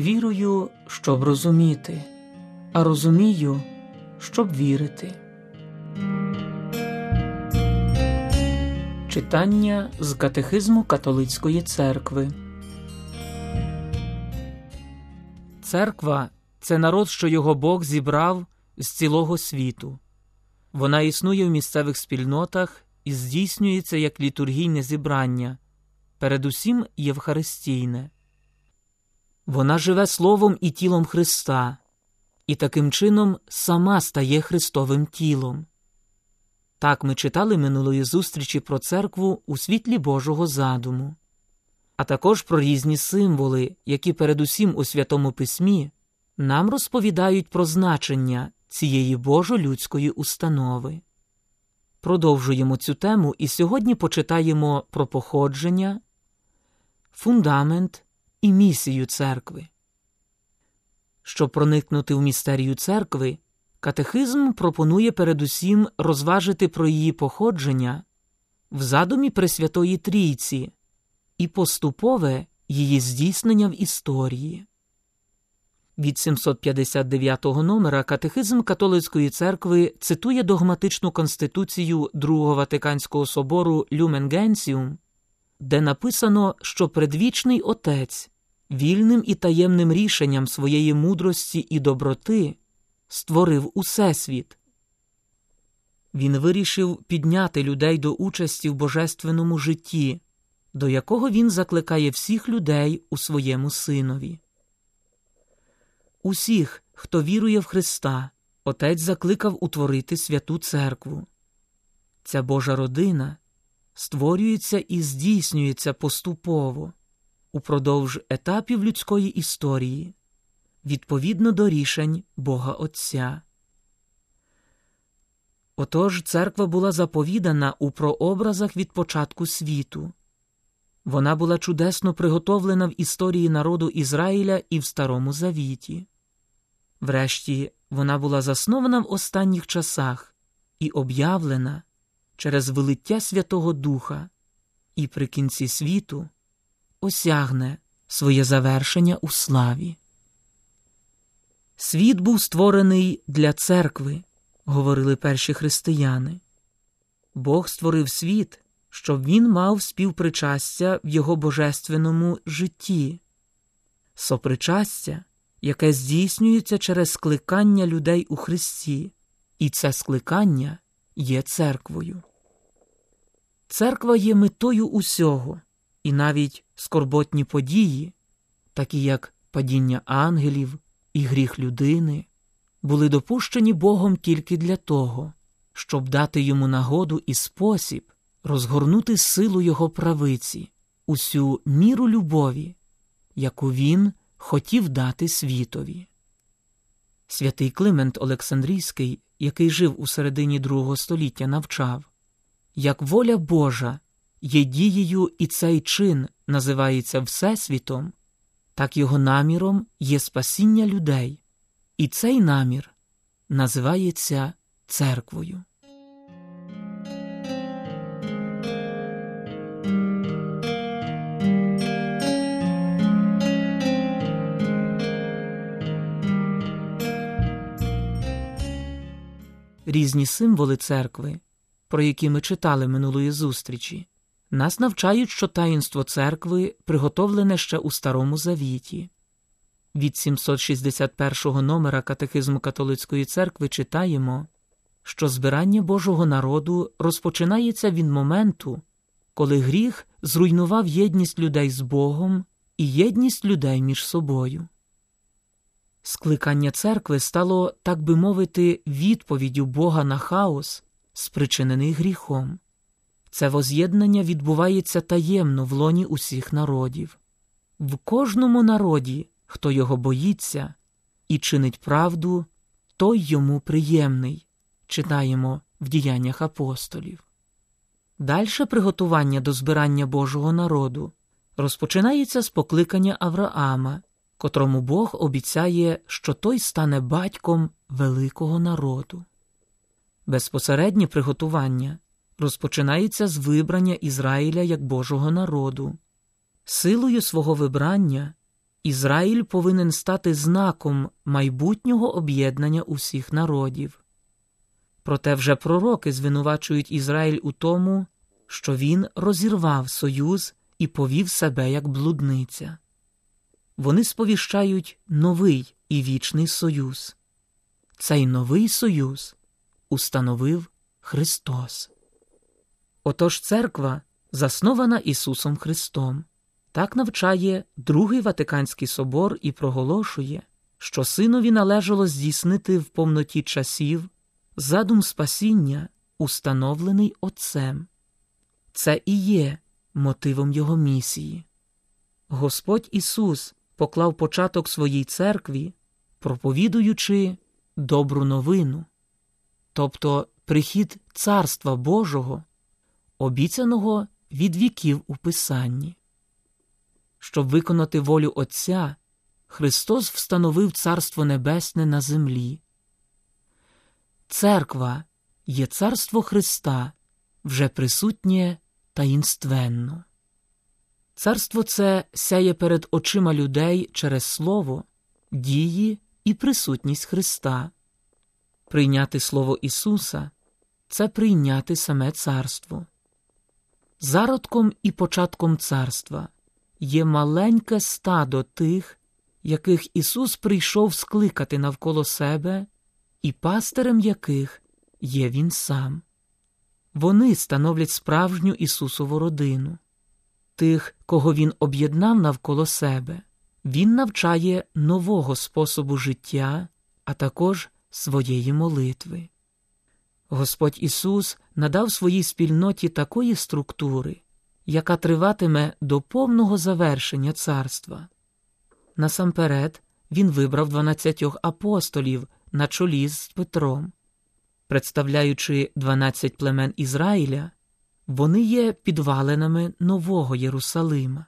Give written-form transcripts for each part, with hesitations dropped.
Вірую, щоб розуміти, а розумію, щоб вірити. Читання з Катехизму Католицької Церкви. Церква – це народ, що його Бог зібрав з цілого світу. Вона існує в місцевих спільнотах і здійснюється як літургійне зібрання, передусім євхаристійне. Вона живе словом і тілом Христа, і таким чином сама стає Христовим тілом. Так ми читали минулої зустрічі про церкву у світлі Божого задуму, а також про різні символи, які передусім у Святому Письмі нам розповідають про значення цієї божо-людської установи. Продовжуємо цю тему і сьогодні почитаємо про походження, фундамент і місію церкви. Щоб проникнути в містерію церкви, катехизм пропонує передусім розважити про її походження в задумі Пресвятої Трійці і поступове її здійснення в історії. Від 759-го номера Катехизм Католицької Церкви цитує догматичну конституцію Другого Ватиканського собору Lumen Gentium, де написано, що Предвічний Отець вільним і таємним рішенням своєї мудрості і доброти створив усесвіт. Він вирішив підняти людей до участі в божественному житті, до якого він закликає всіх людей у своєму Синові. Усіх, хто вірує в Христа, Отець закликав утворити святу церкву. Ця Божа родина створюється і здійснюється поступово, упродовж етапів людської історії, відповідно до рішень Бога Отця. Отож, церква була заповідана у прообразах від початку світу. Вона була чудесно приготовлена в історії народу Ізраїля і в Старому Завіті. Врешті, вона була заснована в останніх часах і об'явлена через вилиття Святого Духа, і при кінці світу осягне своє завершення у славі. Світ був створений для церкви, говорили перші християни. Бог створив світ, щоб він мав співпричастя в його божественному житті. Сопричастя, яке здійснюється через скликання людей у Христі, і це скликання є церквою. Церква є метою усього, і навіть скорботні події, такі як падіння ангелів і гріх людини, були допущені Богом тільки для того, щоб дати йому нагоду і спосіб розгорнути силу його правиці, усю міру любові, яку він хотів дати світові. Святий Климент Олександрійський, який жив у середині другого століття, навчав: як воля Божа є дією і цей чин називається Всесвітом, так його наміром є спасіння людей, і цей намір називається церквою. Різні символи церкви, про які ми читали минулої зустрічі, нас навчають, що таїнство церкви приготовлене ще у Старому Завіті. Від 761-го номера Катехизму Католицької Церкви читаємо, що збирання Божого народу розпочинається від моменту, коли гріх зруйнував єдність людей з Богом і єдність людей між собою. Скликання церкви стало, так би мовити, відповіддю Бога на хаос, спричинений гріхом. Це воз'єднання відбувається таємно в лоні усіх народів. В кожному народі, хто його боїться і чинить правду, той йому приємний, читаємо в Діяннях апостолів. Дальше приготування до збирання Божого народу розпочинається з покликання Авраама, котрому Бог обіцяє, що той стане батьком великого народу. Безпосереднє приготування розпочинається з вибрання Ізраїля як Божого народу. Силою свого вибрання Ізраїль повинен стати знаком майбутнього об'єднання усіх народів. Проте вже пророки звинувачують Ізраїль у тому, що він розірвав союз і повів себе як блудниця. Вони сповіщають новий і вічний союз. Цей новий союз установив Христос. Отож церква заснована Ісусом Христом. Так навчає Другий Ватиканський собор і проголошує, що Синові належало здійснити в повноті часів задум спасіння, установлений Отцем. Це і є мотивом Його місії. Господь Ісус поклав початок своїй церкві, проповідуючи добру новину, тобто прихід Царства Божого, обіцяного від віків у Писанні. Щоб виконати волю Отця, Христос встановив Царство Небесне на землі. Церква є Царство Христа, вже присутнє таїнственно. Царство це сяє перед очима людей через Слово, дії і присутність Христа. Прийняти Слово Ісуса – це прийняти саме Царство. Зародком і початком Царства є маленьке стадо тих, яких Ісус прийшов скликати навколо себе, і пастирем яких є Він сам. Вони становлять справжню Ісусову родину. Тих, кого Він об'єднав навколо себе, Він навчає нового способу життя, а також своєї молитви. Господь Ісус надав своїй спільноті такої структури, яка триватиме до повного завершення царства. Насамперед, Він вибрав 12 апостолів на чолі з Петром. Представляючи 12 племен Ізраїля, вони є підвалинами Нового Єрусалима.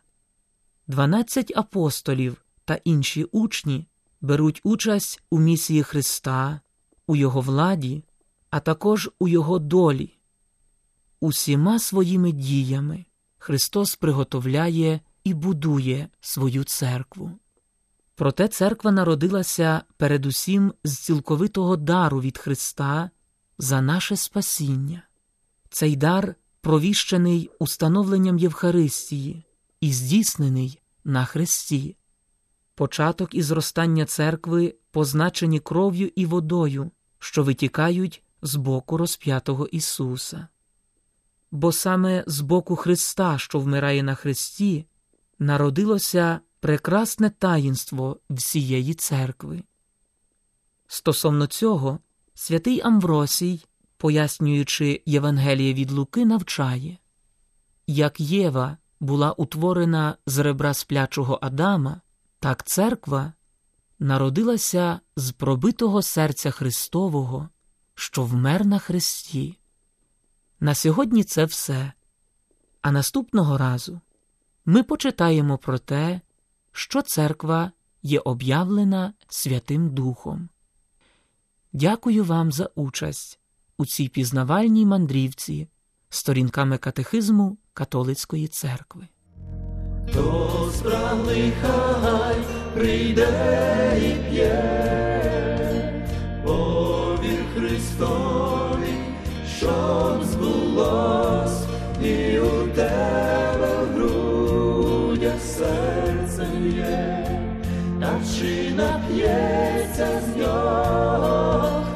12 апостолів та інші учні беруть участь у місії Христа, у Його владі, а також у Його долі. Усіма своїми діями Христос приготовляє і будує свою церкву. Проте церква народилася передусім з цілковитого дару від Христа за наше спасіння. Цей дар провіщений установленням Євхаристії і здійснений на хресті. Початок і зростання церкви позначені кров'ю і водою, що витікають з боку розп'ятого Ісуса. Бо саме з боку Христа, що вмирає на хресті, народилося прекрасне таїнство всієї церкви. Стосовно цього, святий Амвросій, пояснюючи Євангеліє від Луки, навчає: як Єва була утворена з ребра сплячого Адама, так церква народилася з пробитого серця Христового, що вмер на хресті. На сьогодні це все. А наступного разу ми почитаємо про те, що церква є об'явлена Святим Духом. Дякую вам за участь у цій пізнавальній мандрівці сторінками катехизму Католицької церкви. Хто спраглий, хай прийде і п'є, повір Христові, щоб збулось і у тебе в грудях серцем є, та чи нап'ється з нього